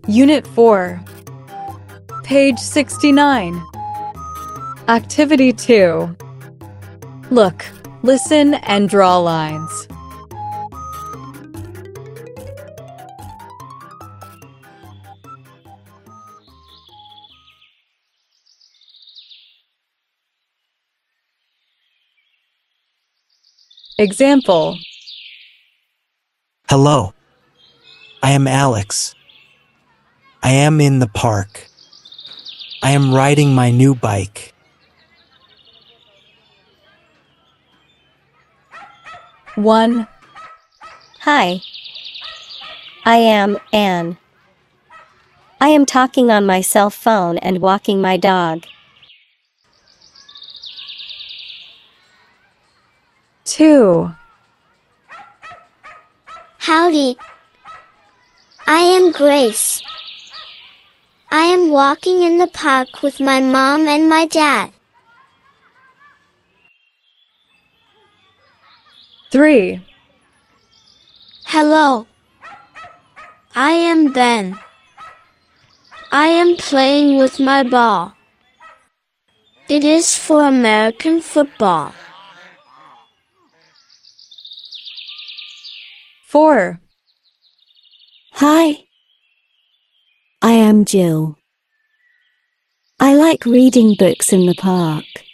Unit 4. Page 69. Activity 2. Look, listen, and draw lines. Example. Hello, I am Alex. I am in the park. I am riding my new bike. 1. Hi. I am Anne. I am talking on my cell phone and walking my dog. 2. Howdy. I am Grace. I am walking in the park with my mom and my dad. 3. Hello. I am Ben. I am playing with my ball. It is for American football. 4. Hi. I am Jill. I like reading books in the park.